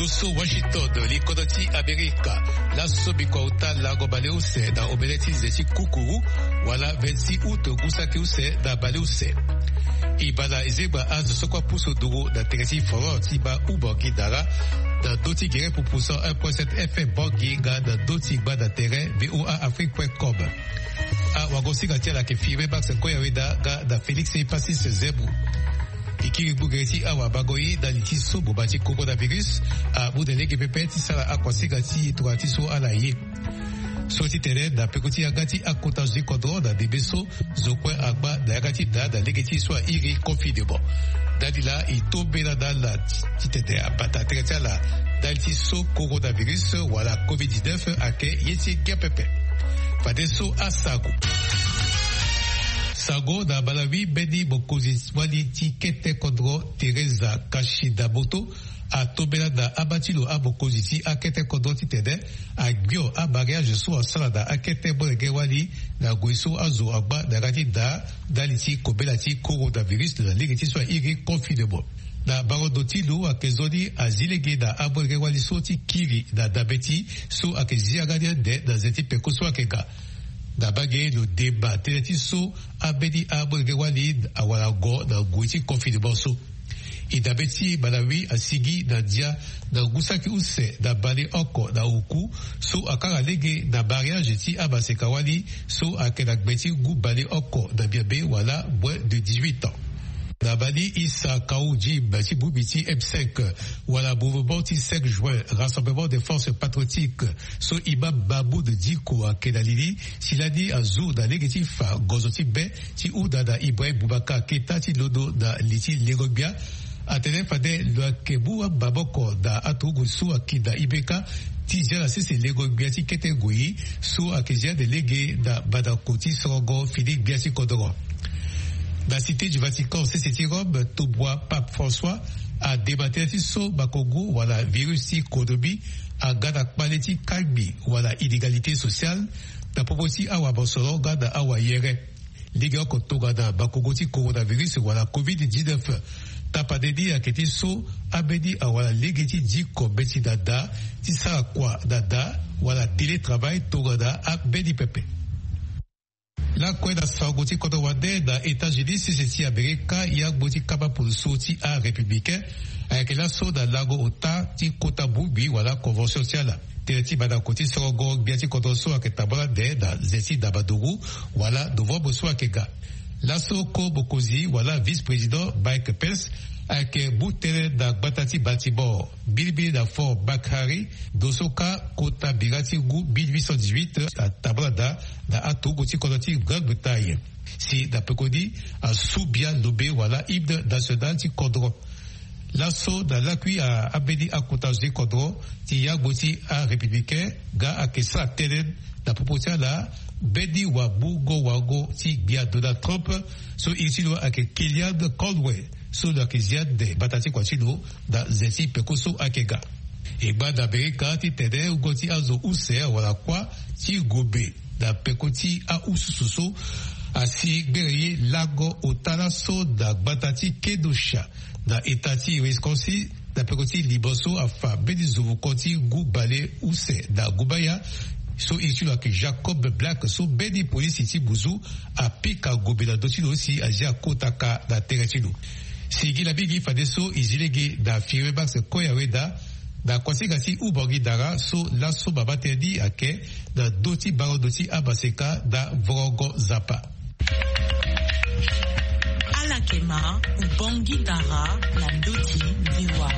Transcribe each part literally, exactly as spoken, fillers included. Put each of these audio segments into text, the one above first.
Dosso Washington, Likodoti Amerika, la Sobikauta Lago Baleuse, da Obeleti Zeti Kukuru, wala vingt-six août Gusaki Use, da Baleuse. Ibala Ezeba Az Sokwa Puso Duro, da Teresi Foro, Tiba Uborgi Dara, da Doti Gere pour Pousso un point sept F M Borgi, ga da Doti Ba da Terre, V O A Afrique point com. A Wagosi Gatiala ke Five Bax Koyaweda, ga da Félix et Passis Zebu. Ikiri Bugreti Awa Bagoyi Daliti Sobo Bati Coronavirus a Boudelege Pepeti Sala Akwasiga Ti Tuati So Alaye. Soti Tere da Pekoti Agati Akotaji Kodro da Debeso Zokwe Agba da Agati da da Legeti Soa Iri Confidebo. Dadila Itobela da la Titede Abata Teretala Daliti So Coronavirus wala covid dix-neuf ake Yeti Gapepe. Fadeso Asago. Sago da Balawi Bedi Bokozi Wali Tikete Kodro Teresa Kashidaboto a Tobela da Abatilo Abokoziti Akete Kodro Titede a Gyo a Bagage Sou Salada Akete Bolege Wali na Goiso Azo Agba da Rati da Daliti Kobelati Coronavirus de la Ligeti soit Iri Confidebo. Da Barodotilo a Kezodi a Zilege da Abolege Wali Soti Kiri da Dabeti So a Keziagadia de da Zeti Pekoso Akega. Da bagay le débat teleti so abedi abolge walid awala go da guiti kofi de boso ida beti balawi asigi da dia da gusaki use da bali oko da uku so akara lege da barriage ti abaseka wali so akedak beti gu bali oko da biabe wala bois de dix-huit ans. Da Bali Issa Kaouji Bati Boubiti M cinq wala Bouboti cinq juin rassemblement des forces patriotiques so Ibab Babou de Diko à Kedalili Siladi Azou da Negatif Gozoti Be Ti Ouda da Ibrahim Boubaka Keta Ti Lodo da Liti Legobia Atene Fade Loakebu Baboko da Atugu Sou Akida Ibeka Ti Jala Sisi Legobia Ti Kete Goyi Sou Akezia de Lege da Badakoti Sorogo Philippe Biasi Kodoro. La cité du Vatican, c'est Rome, Tobois, Pape François, a débattu sur Bakogo, voilà, virus si Kodobi, a gada quality kalbi, voilà, illégalité sociale, da proposi awa bosoro, gada awa yere, liga koto gada Bakogo ti coronavirus, voilà, covid dix-neuf, tapadedi a keti so, abedi a voilà, ligeti di kobeti dada, ti sa kwa dada, voilà, télétravail, togada, abedi pepe. La kwenda sagoti koto wade da États-Unis si Amerika ya boti kaba pour sorti à républicain avec la soda lago ota ti kota bubi wala convention sociale teleti bada koti sorogo biati koto so aketabala de da zeti da badogu wala novembre so akega la soko bokozi wala vice-président Mike Pence avec boutere da batati batibo bilbi da fort Bakhari dosoka kota birati gu mille huit cent dix-huit à tablada da atogo ti kodoti Grande-Bretagne si da pekodi a soubia lobe wala hymne national ti kodro l'assaut da l'accueil à abedi a kotaji kodro ti yagboti a républicain ga akesa telen da proposition la bedi wa bugo wago ti bia Donald Trump so itilo ake Kellyanne Conway so da kiziad de batati kwachino da zeti pekoso akega e ba da Amerika ti tede ugoti azo use wala kwa ti gobe da pekoti a usususo asi bereye lago otala so da batati kedosha da etati Wisconsin da pekoti liboso afa bedi zovu koti gu bale use da gubaya so isu la ke Jacob Black so bedi polisi ti buzu a pika gobe da dotino si aja kotaka da teretino sigi la bigi fadeso izilege da firebax koyaweda da konsigasi ubogi dara so la so babatedi ake da doti barodoti abaseka da vrogo zapa alakema ubongi dara la doti diwa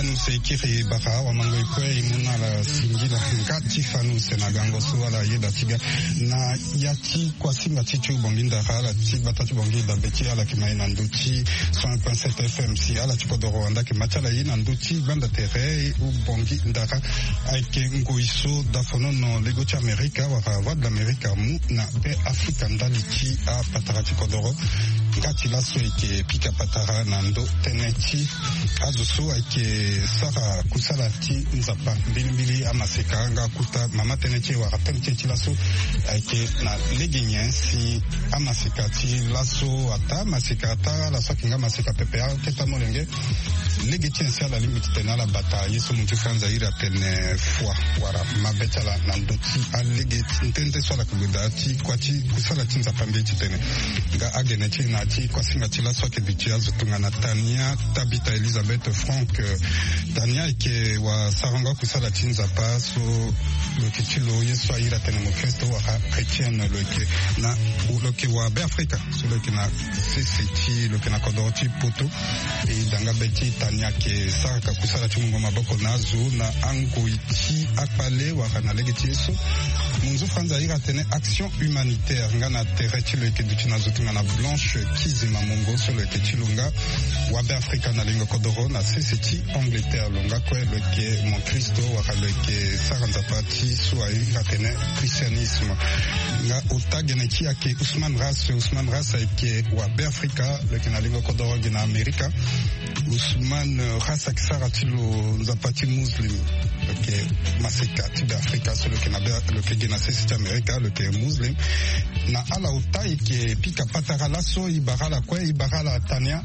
Tifanu sekiri baka wa mango ikwe imuna la singila nga Tifanu senagango suwala yeda tiga na yati kwa singa tichu bonginda hala ti batatu bonginda beti ala kimai nanduti cent point sept F M si ala tipo do Rwanda ki machala yi nanduti banda tere u bongi ndaka aike nguiso dafono no lego cha Amerika wa wa de l'America mu na be Afrika ndali ti a patarati kodoro ngati laso ike pika patara nando tenechi azusu ike sara kusala ti nzapa mbili mbili amaseka nga kuta mama tenechi wa tenechi ti laso ike na legenyen si amaseka ti laso ata maseka ata laso kinga maseka pepea keta molenge legetien si ala limite tenala bata yeso muntu franza ira tene fois wara mabetala nando ti a legeti ntente swala kuguda ti kwa ti kusala ti nzapa mbili ti tene nga agene ti na ti kwa singa ti laso ke bichi azutunga na Tania Tabita Elizabeth Frank Tania ike wa saranga kusala ti nzapa so loke ti lo yeso aira tene mo Kristo wa chrétien loke na loke wa be Afrika so loke na sisi ti loke na kodoro ti poto e danga beti Tania ke saraka kusala ti mungo maboko nazo na ango iti akpale wa kana legeti yeso munzu franza ira tene action humanitaire nga na tere ti loke duti na zutunga na Blanche Kizima Mongo so loke ti lunga wa be Afrika na lingo kodoro na sisi ti Angleterre lunga kwe loke mon Kristo wa loke saranza pati so ira tene christianisme nga otagene ki ake Ousmane Ras Ousmane Ras ake wa be Afrika loke na lingo kodoro gina Amerika Ousmane Ras akisara ti lo nzapati muslim loke maseka ti be Afrika so loke na be loke gina sisi ti Amerika loke muslim na ala utai ke pika patara laso ibarala kwe ibarala Tania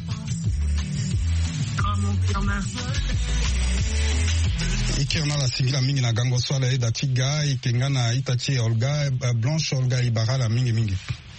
ikirna la singila mingi na gango swala eda tiga ikengana itachi Olga Blanche Olga ibarala mingi mingi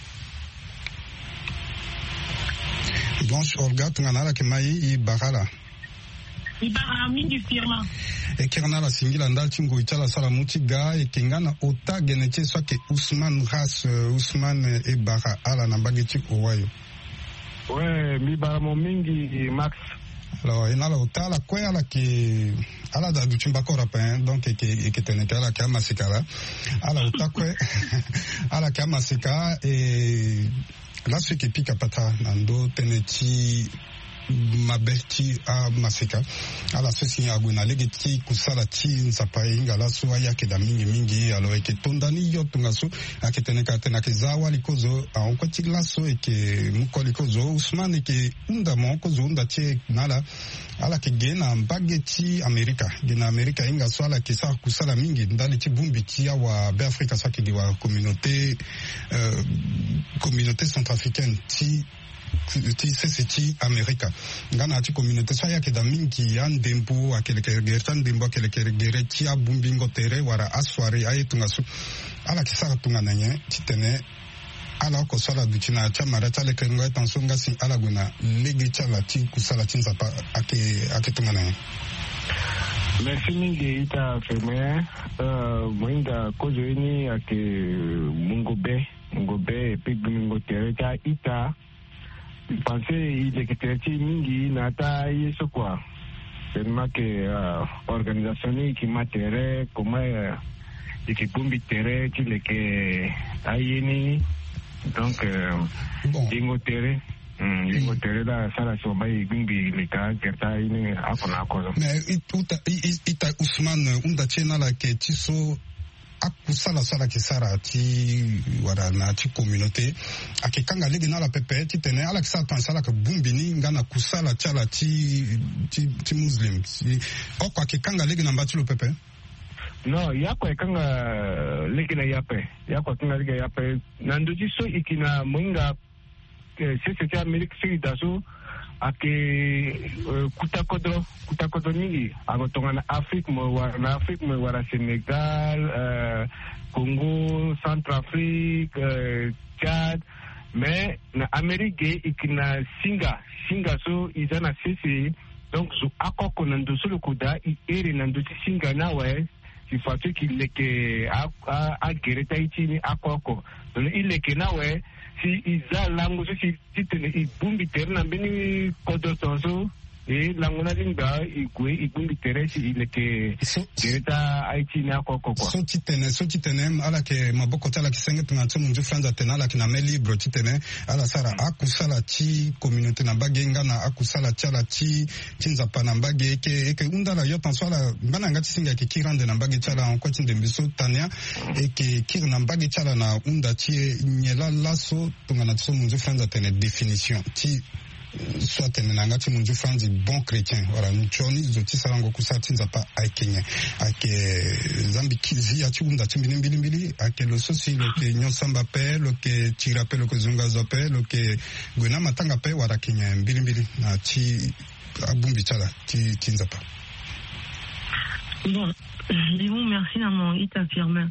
Blanche Olga tungana la kemai ibarala ibarala mingi firma ikirna la singila ndal tingo itala sala mutiga ikengana ota geneche swake Ousmane Ras Ousmane ibara ala na bageti owayo ouais mi baramo mingi Max. Alors, il y a la hauteur, quoi, la qui, à la date du Chimbako européen, donc, qui, qui, qui tenait à la Kamasika, à la hauteur, quoi, à la Kamasika, et là, ce qui pique à pata, nando, teneti, mabeti a masika ala sosi ya gwena legeti kusala ti nzapa inga la so ya ke da mingi mingi alo eke tondani yo tungaso aketeneka tena ke zawa likozo a onko ti laso eke muko likozo Ousmane eke unda mo ko zo unda ti nala ala ke gena mbageti Amerika gena Amerika inga so ala ke sa kusala mingi ndali ti bumbi ti ya wa be Afrika sa ke wa communauté euh, communauté centrafricaine ti ti sisi ti Amerika ngana ti communauté so yake da mingi ya ndembo akelekere tan ndembo akelekere ti abumbingo tere wara aswari ayetunga su ala kisara tunga nanye ti tene ala ko sala dutina cha marata le kengo attention ngasi ala guna legi cha la ti kusala ti nzapa ake ake tunga nanye. Merci mingi ita feme uh, mwinga kozo ini ake mungobe mungobe pe mungo tere cha ita pensez il est que mingi nata yeso quoi tellement que uh, organisation qui m'intéresse comment euh, équipe terre qui le que ayeni donc bon dingo terre dingo terre la sala soba igumbi lika kerta ini akona akozo mais ita ita Ousmane unda chena la ke tiso akusala sala kisara ti wara na ti communauté akikanga legi na la pepe ti tene ala kisala pansala ka bumbini ngana kusala chala ti ti, ti muslim ti oko akikanga legi na mbati lo pepe no yako ekanga legi na yape yako kinga legi yape nando ti so ikina mwinga sese ti Amerika sigi daso ake uh, kutakodro kutakodro mingi agotonga na Afrique mo wara na Afrique mo wara Sénégal uh, Congo Centrafrique uh, Tchad mais na Amérique ikina singa singa so izana sisi donc zo akoko na ndo solo kuda i ere na ndo singa na we si fatu ki leke a a, a gereta itini akoko donc ileke na we si iza langu so si titene i bumbi terna beni kodo tonso e langona dinga ikwe ikundi teresi ileke direta Haiti na koko kwa so titene so titene ala ke maboko tala kisenge tunatso munju franza tena ala kina meli bro titene ala sara akusala chi communauté na bagenga na akusala chala chi chinza pana mbage ke eke undala yo tanswala bana ngati singa ke kirande na mbage chala en kwati ndembiso tania eke kir na mbage chala na unda chi nyela laso tungana tso munju franza tene definition chi soit tene na ngati munju franzi bon chrétien wala mchoni zoti sarango kusati nzapa aikenya ake zambi kizi ya chiunda chimbili mbili mbili ake lo sosi lo ke nyosamba pe lo ke chirape lo ke zunga zope lo ke gwena matanga pe wala kenya mbili mbili na chi abumbi chala chi chinzapa. Bon, disons merci na mon it affirme.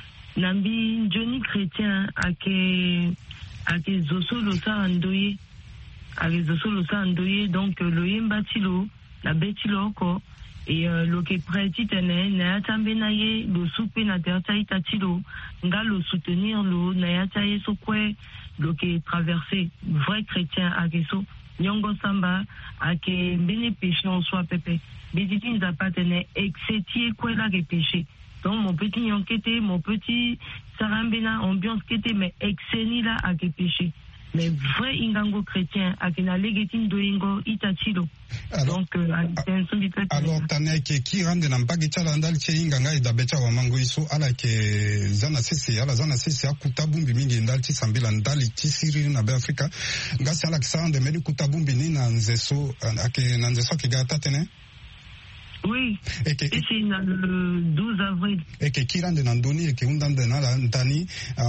Nambi Johnny chrétien ake ake zoso lo sa andoye avec ce solo ça andoye donc le yembatilo la betilo ko et euh, lo ke preti tene na tambenaye lo soupe na terta itatilo nga lo soutenir lo na yataye sokwe lo ke traverser vrai chrétien akeso nyongo samba ake bene péché en soi pepe biziti nza patene exetie quoi la ke péché donc mon petit yonkete mon petit sarambena ambiance kete mais exeni la ake péché. Mais vrai ingango chrétien akina legetin doingo itachilo donc euh, alors tane ke kirande na mbagi chala ndali che inganga idabecha wa mango iso ala ke zana sisi ala zana sisi akutabumbi mingi ndali chi sambila ndali chi siri na be Afrika ngasi ala kisande meli kutabumbi ni na nzeso ake na nzeso ke gata tene. Oui, et que, et c'est le douze avril. Et que kirande nandoni et que undande na la ntani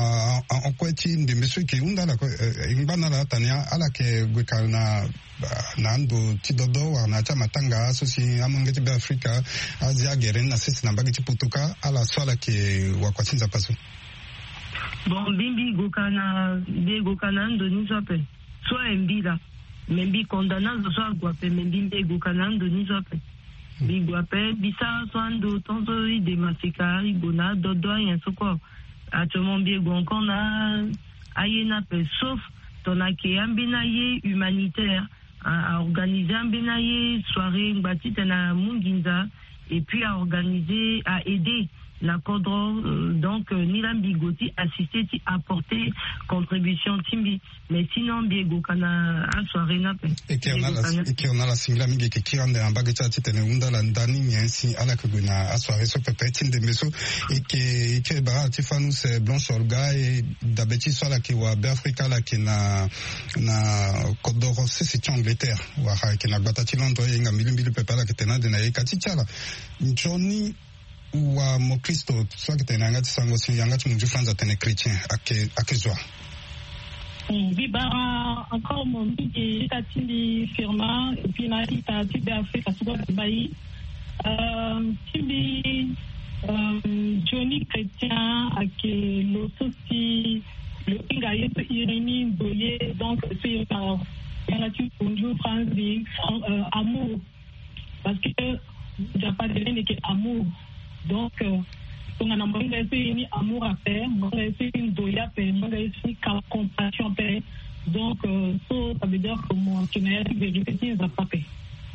en kweti de monsieur que undala imbana la tania ala ke gwekana nando tidodo wana cha matanga asosi amangeti be Afrika Asia geren na sisi na bagiti putuka ala swala ke wakwatsinza paso. Bon bimbi gokana de gokana ndoni sope. Soit mbila. Membi kondana soit gwape membi gokana ndoni sope. Biguape, Bissa, Swando, Tonto, des Massika, Igona, Dodo, et un soko. Actuellement, Biego, encore na, Ayena, sauf, ton aké, un benaye humanitaire, à organiser un benaye, soirée, bâtie, na Munginza, et puis à organiser, à aider la Kodro, euh, donc, Nilam Bigoti, assister, apporter contribution Timbi. Mais sinon, Biego, kana, à soirée, na pe. Et qu'on a la, et qu'on a la singla mingi ke kirande en bagata titene unda la ndani nyensi ala kuguna à soirée so pepetine de meso et que, et que bara tifanu se Blanche Olga et d'abeti so la ki wa Afrika la ki na, na Kodoro se c'est Angleterre. Wa ki na batati londo yenga milimbili pepe la ki tena de na yekati chala. Johnny wa mokristo soit que tena ngati sango si ngati munju franza tene chrétien ake ake zwa. Bibara encore mon petit tatili firma et puis na ita tibe Afrika suba bayi euh tibi Johnny chrétien ake lo sosi le inga yeto irini boye donc c'est par relatif bonjour franzi amour parce que j'ai pas de n'est que amour donc on a demandé une amour à faire, on a une doya à faire, on a une compassion à faire. Donc, ça veut dire que moi, je n'ai pas de vérité, ça pas fait.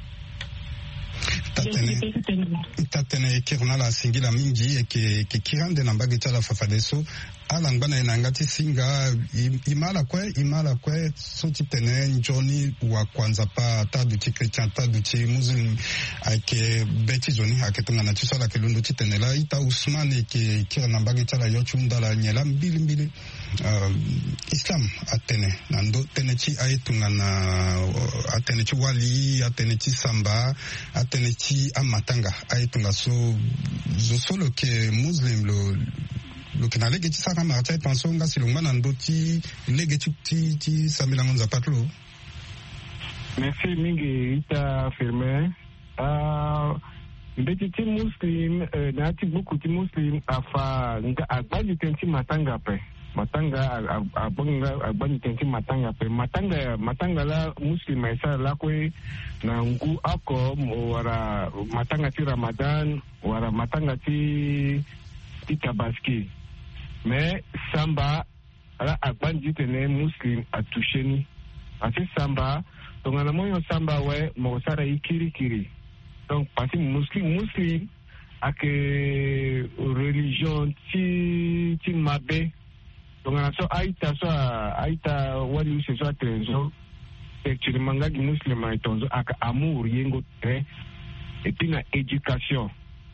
Tatene kirna la singila mingi ke ke kirande na mbagi chala fafadeso ala ngana inangati singa imala kwe imala kwe soti tene njoni wa kwanza pa tadu ti chrétien tadu ti muslim ake beti zoni ake tunga na tisala ke lundu ti tene la ita Usmane ke kirna mbagi chala yo chunda la nyela mbili mbili uh, Islam atene nando tene ti aitunga na atene ti wali atene ti samba atene ti amatanga aitunga so zo solo ke muslim lo lo ke na lege ti saka marcha e penso nga silongba na ndo ti lege ti ti ti samilango nzapatlo. Merci mingi ita firme uh, mbeti ti muslim uh, na ti buku ti muslim afa nga agbanyi tenti matanga pe matanga abanga agbanyi tenti matanga pe matanga matanga la muslim isa la kwe na ngu ako wara matanga ti Ramadan wara matanga ti ti Tabaski mais samba ala agbanyi tene muslim a touché ni ati samba donc ana moyo samba we mo sara ikiri kiri donc parce que muslim muslim ak religion ti ti mabe donc ana so aita so aita wali se so atrenzo tekiri manga gi muslim ay tonzo ak amour yengo tre et puis na éducation.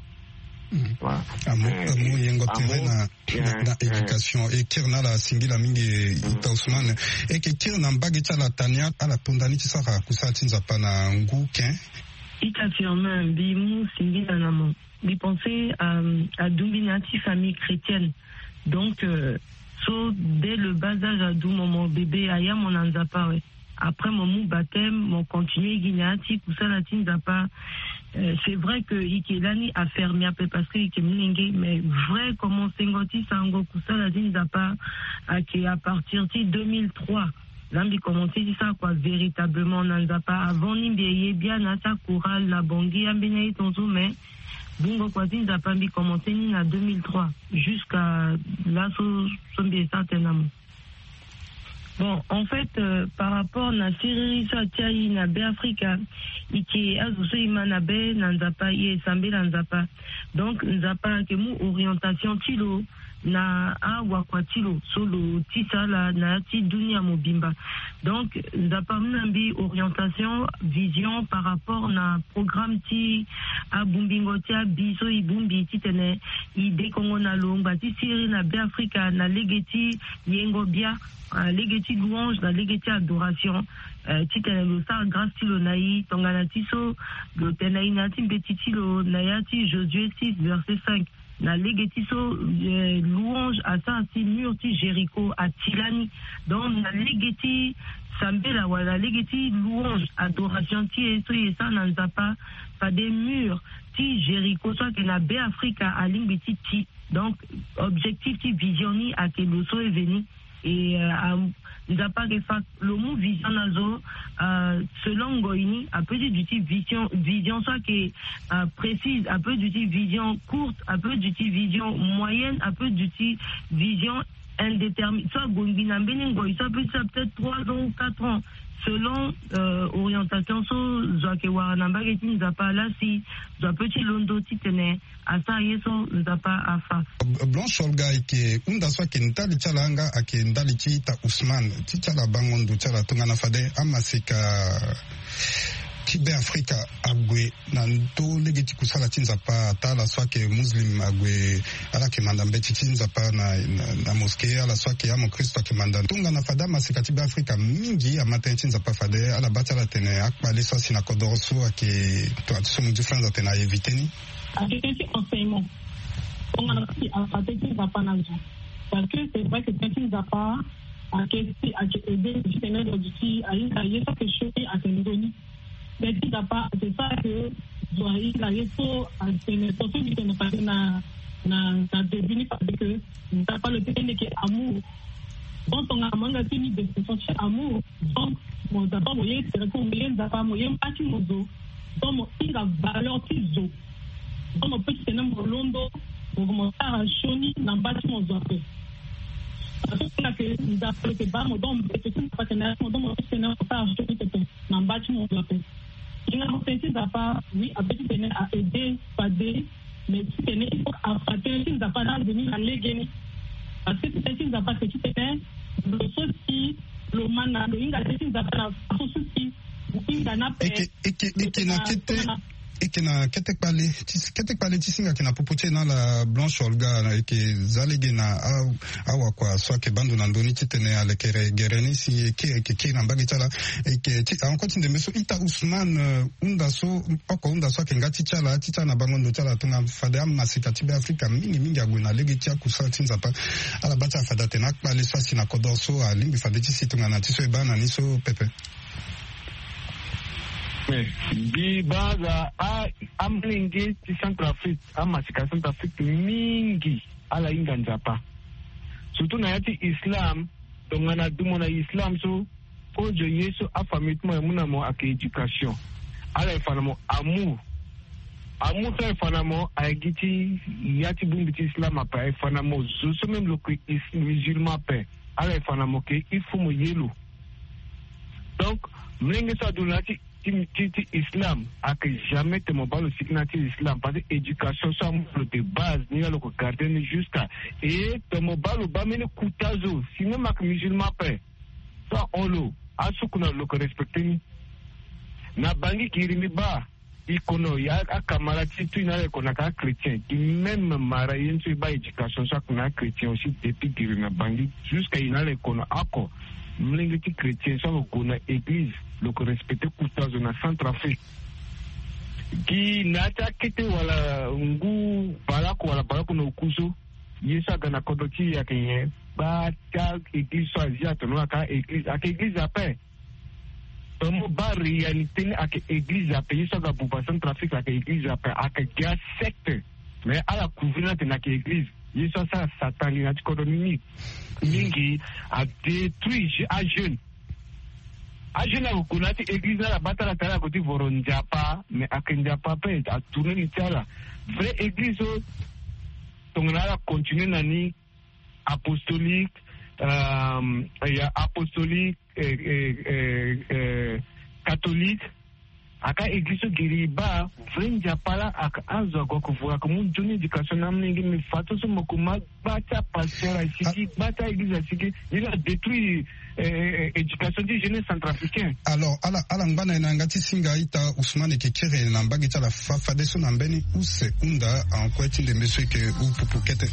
Amour yengo tere na na éducation et kirna la singila mingi ita Ousmane et que kirna mbagi cha la tania ala tondani tisaka kusati nzapa na nguken ita firma bimu singila namo bi penser à à dominati famille chrétienne donc euh, so dès le bas âge à dou mon bébé aya mon nzapa ouais. Après mon baptême, mon continué guinéati, Koussalati Nzapa, euh, c'est vrai que Ikelani a fermé un peu parce que Ikeminenge, mais vrai comme on s'engoti Sango Koussalati Nzapa, qui à partir de deux mille trois, là, on commencé ça, quoi, véritablement, Nzapa, avant Nimbeye, bien, Nata, Koural, la Bangui, Ambenaï, Tonzo, mais, Bungo Kwati Nzapa, on commencé en deux mille trois, jusqu'à là, son bien certain. Bon, en fait, euh, par rapport à la Syrie, ça tient na Africa, qui azuso imana be nanzapa ye sambe nanzapa. Donc nzapa ke mu orientation tilo na awa kwa tilo solo tisala na ti dunia mobimba. Donc nzapa mnambi orientation vision par rapport na programme ti a bumbingo ti a biso ibumbi ti tene ide kongo na longba ti Syrie na Africa na legeti yengo bia legeti louange na legeti adoration titene lo sa grâce tilo naï tongana tiso lo tenaï nati betitilo nayati Josué six verset cinq na legeti so louange à ça si mur ti Jéricho à Tilani donc na legeti sambela wala legeti louange adoration ti eso yesa na nzapa pas des murs ti Jéricho soit que na be Africa à limbiti ti donc objectif ti visioni à que le so est venu et nous a pas le mot vision nazo selon Goini un peu d'uti vision vision soit qui précise un peu d'uti vision courte un peu d'uti vision moyenne un peu d'uti vision indéterminée soit Gombina Benengo ça peut être peut-être trois ans ou quatre ans selon euh, orientation so zoake waranamba geti nzapa là si zo petit londo titene asa yeso nzapa afa Blanche Olga ke unda so ke ntali chalanga ake ndali chita Ousmane tichala bangondo chala tungana fade amasika Kibe Afrika agwe na ndo legeti kusala tinzapa tala swake muslim agwe ala ke mandambe tinzapa na, na, na moské ala swake ya mokristo ke mandambe tunga na fada masika Kibe Afrika mingi ya matin tinzapa fade ala batala tene akpali so sina kodoroso ake to atiso mu difference atena eviteni akete enseignement on a aussi à fade tinzapa na nja parce que c'est vrai que tinzapa akete ake aider justement l'objectif à y aller ça que choqué à Tendoni. Mais c'est ça que doit y aller pour surtout que nous parlons na na na deviner parce que nous n'avons pas le terme qui est amour. Donc on a manga tenu de se sentir amour. Donc mon d'abord moyen c'est que moyen d'abord moyen pas tu mozo. Donc il a valeur tizo. Donc mon petit tenant mon londo pour commencer à choni dans bâti mozo après. Parce que nous avons que bas mon donc petit partenaire mon donc mon petit tenant pour à choni dans bâti mozo après. Il a pensé d'abord, oui, à petit tenir à aider, pas aider, mais si tenir, il faut affronter, si nous n'avons pas venir à l'égayer. Parce que si nous n'avons pas petit tenir, le souci, le mana, le inga, si nous n'avons pas un souci, il n'a pas et que na ketek pale ketek pale tisinga kina popoche na la Blanche Olga et que zalege na awa kwa soit que bando na ndoni titene ale kere gereni si ke ke ke na mbagi chala et que en continue de meso ita Ousmane unda so oko unda so ke ngati chala tita na bango ndo chala tunga fada masika tibe Afrika mingi mingi aguna lege tia kusa tinza pa ala bata fada tena pale so sina kodorso a limbi fada tisi tunga na tiso ebana niso pepe di baza a amlingi ti Centrafrique amasika Centrafrique mingi ala inga nzapa surtout na yati Islam tongana dumo na Islam so ojo Yesu afamitmo emuna mo ake education ala ifanamo amour amour sa ifanamo aigiti yati bumbiti Islam apa ifanamo so même le musulman pe ala ifanamo ke il faut mo yelo donc mlenge sa dunati ti islam ak jamais te mobile signati islam parce que éducation ça de base ni le garder ni jusqu'à et te mobile ba mene kutazo sinon mak musulman pe ça on lo asukuna lo respecter ni na bangi kirimi ba ikono ya akamara titu ina ko na ka chrétien qui même mara yensu ba éducation ça kuna chrétien aussi depuis kirimi bangi jusqu'à ina le kono ako mlingi ti chrétien ça ko na église le respecter kutazo na Centrafrique qui nata kete wala ngu balako wala balako no kuso yesa gana kodoti ya kenye ba ta église so asiate no aka église aka église après tomo ba réalité ni aka église après yesa ga buba Centrafrique aka église après aka dia secte mais ala couvrir na aka église yesa sa satani na kodoni mingi a détruit à jeune ajena kunati église na batala tala koti voronjapa mais akenjapa pe a tourner ni tala vraie église tongana continuer nani apostolique euh ya apostolique et et et catholique aka église giriba vrenjapa la aka azo ko kuvuka comme joni éducation na mningi mi fato so mokuma bata pasteur asiki bata église asiki il a détruit éducation du jeune centrafricain. Alors ala ala ngana na ngati singa ita Ousmane Kekere na mbagi tala fafa de son ambeni ou se unda en kweti de monsieur que ou pupukete.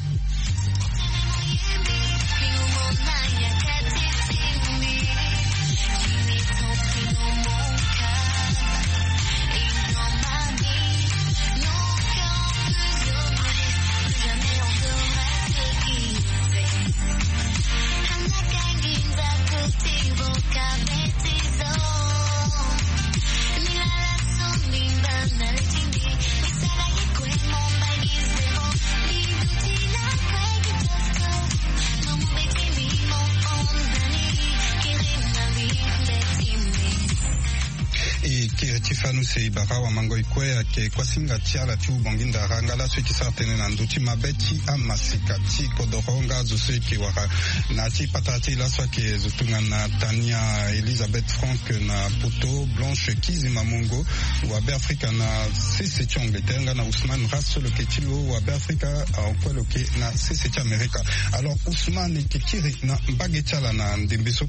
Tifanu se ibara wa mango ikwea ke kwa singa tiala tu bonginda rangala sui ki sartene na nduti mabeti amasika ti kodoronga zo sui ki wara na ti patati la swa ke zotunga na Tania Elisabeth Frank na Poto Blanche Kizima Mungo wa be Afrika na sisi ti Angleterre na Ousmane Rasso le ketilo wa be Afrika en quoi le ke na sisi ti Amerika. Alors Ousmane Kekiri na mbage tiala na ndembeso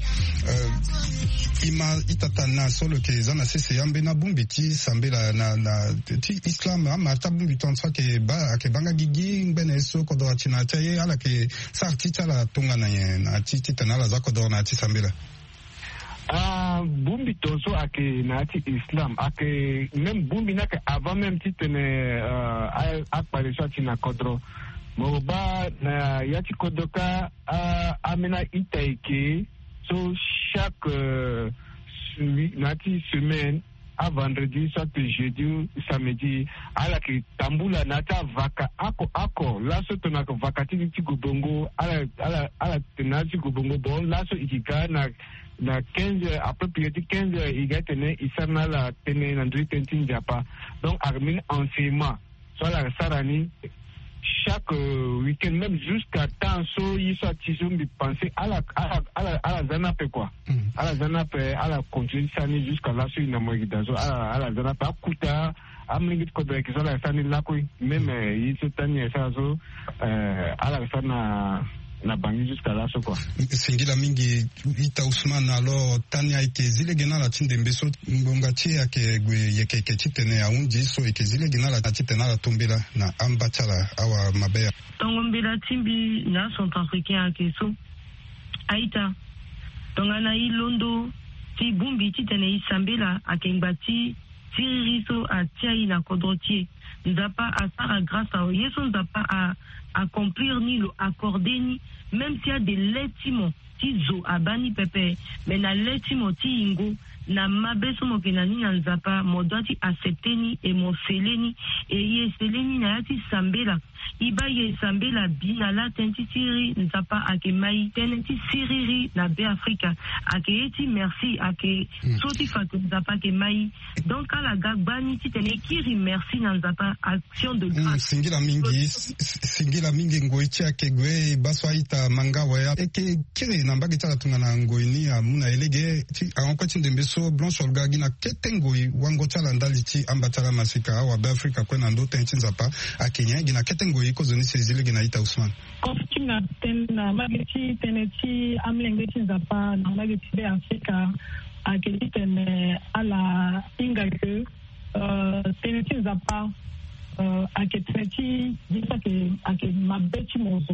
euh, ima itata na solo ke zana sisi yambe na bumbi ti sambela na na ti islam ama ta bumbi tonsa ke ba ke banga gigi ngene so ko do atina taye ala ke sarti tala tunga na ye na ti ti tanala za ko do na ti sambela ah bumbi tonso ake na ti islam ake même bumbi na ke avant même ti tene euh apparition ti na kodro mo ba na yati kodoka amena itaike so chaque euh, nati semaine à vendredi soit jeudi samedi ala ki tambula nata vaka ako ako laso tona ko vakati ti gobongo ala ala ala tenati gobongo bon laso ikika na na quinze heures après peut-être quinze heures il a tenu isana la tene na ndri tentin japa donc armin enseignement soit la sarani chaque euh, week-end même jusqu'à temps so il soit tisumbi penser à la à la à la, à la zanape quoi mm. à la zanape à la continuer sani jusqu'à là sur une moïdazo à la à la zanape akuta amlingi ko de que ça la sani là quoi même il se tanye ça so euh à la sana na bangi jusqu'à là quoi singila mingi ita Ousmane alors tanya ike zile gena la tinde mbeso ngongati yake gwe yeke ke titene ya unji so ike zile gena la titene la tombela na ambatala awa mabea tongombela timbi na Centrafricain ake so aita tongana ilondo ti bumbi titene isambela ake ngbati tiririso a tiai na kodrotier nzapa asara grâce à yeso nzapa a accomplir ni le accorder ni même s'il y a des lettiments ti zo abani pepe mais na lettimo ti ingo na mabeso mo kenani na nzapa mo doit accepter ni et mo seleni et ye seleni na yati sambela iba ye sambela bina la tenti tiri nzapa ake mai tenenti siriri na be Afrika ake eti merci ake mm. soti fatu nzapa ke mai donc ala gagbani ti tene kiri merci na nzapa action de grâce mm, singila mingi singila mingi ngoichi ake gwe baswa ita manga waya eke kiri na mbagi tala tunga na ngoini amuna elege ti anko ti ndembe so blanche olga gina ketengoi wangochala ndaliti ambatala masika wa Afrika kwena ndo tentinzapa akenya gina ketengoi ko zoni sezile gina ita Usman koftina tena mageti teneti amlenge tinzapa na mageti be Afrika akeli tene ala ingake uh teneti zapa uh aketreti jisa ke ake mabeti mozo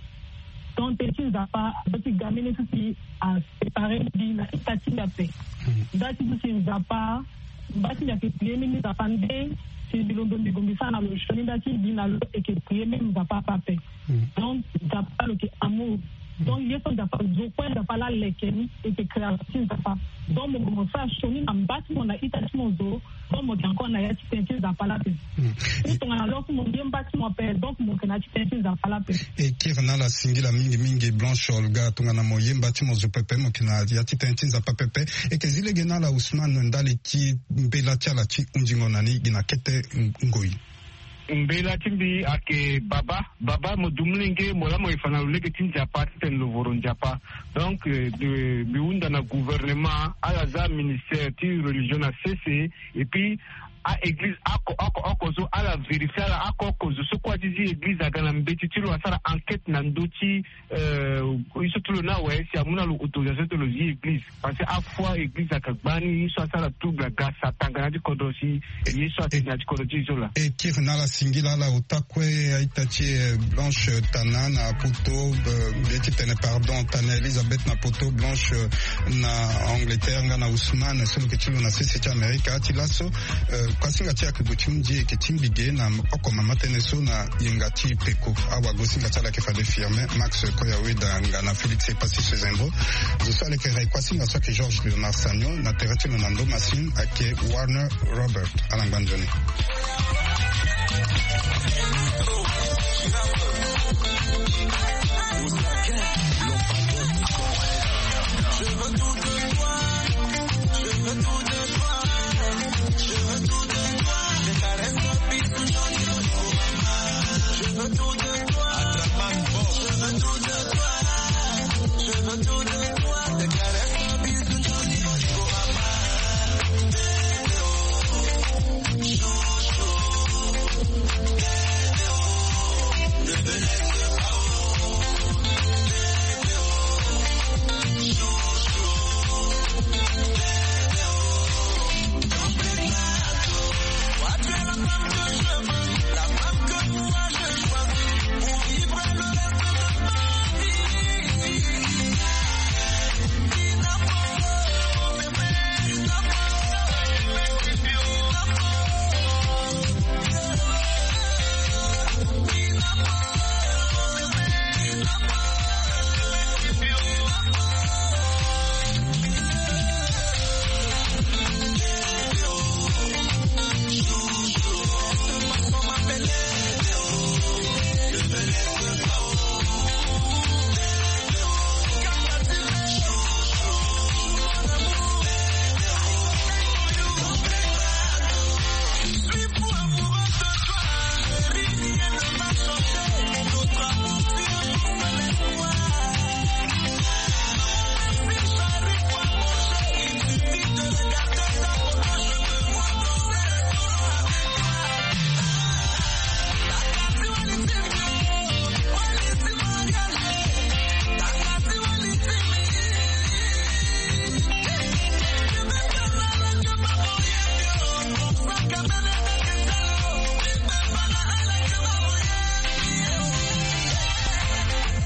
donc teneti zapa beti gamine sisi a séparer di na itati yape dati sisi zapa bati ya ke priemi zapa nde si bilondo migomisa na lo shoni dati di na lo eke priemi zapa pape donc zapa lo ke amour donc il y a son zapa zokwe zapa la lekeni eke création zapa donc mo mo sa shoni na mbati mo na itati mozo donc mo encore na yati teneti zapa la pe et on a l'autre mo bien bati mo pe donc mo kana teneti zapa la pe et kirna la singila mingi mingi blanche olga tunga na mo yemba ti mo zo pepe mo kina yati teneti zapa pepe et que zile gena la Usman ndali ti mbela ti ala ti unjingo nani gina kete ngoi mbela timbi ake baba baba mo dumlinge mola mo ifana leke tinja paten lo voronjapa donc de biunda na gouvernement ala za ministère ti religion na C C et puis a église ako ako ako zo ala vérifier ala ako ako zo so kwa dizi église agana mbeti tilo asara enquête na ndoti euh iso tulo na we si amuna lo autorisation to lo zi église parce que a fois église akagbani iso asara tubla gasa tangana di kodosi iso atina di kodosi zola et kirna la singila la utakwe aitachi blanche tana na poto beti tene pardon tana Elizabeth na poto blanche na Angleterre ngana Usman solo ke tilo na C C America tilaso kwasinga tia kibuchunji kichimbige na oko mamatene so na yengati peko awa gosinga tala ke fade firme Max Koyaweda ngana Felix Epasi Sezembo zo sale ke rai kwasinga so ke George Leonard Sagno na terati no nando masin ake Warner Robert alangbanjoni